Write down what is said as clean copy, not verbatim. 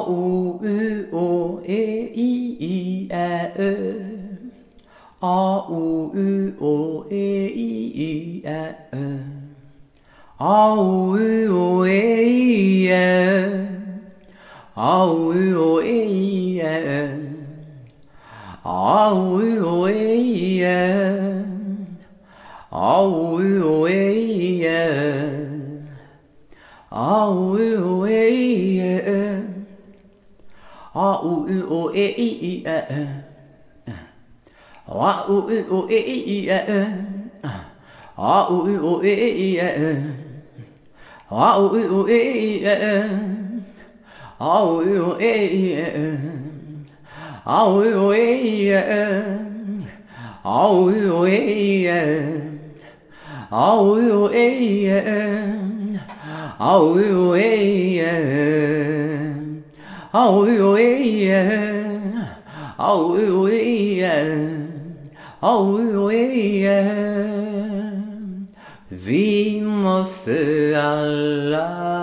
U O E I E E A U O E I E A U O E I A U O E I A U O E I A U O E I A U O E I A U O E I A U O E I A U O E I A U O E I A U O E I A U O E I A U O E I A U O E I A U O E I A U O E I A U O E I A U O E I Vi måste alla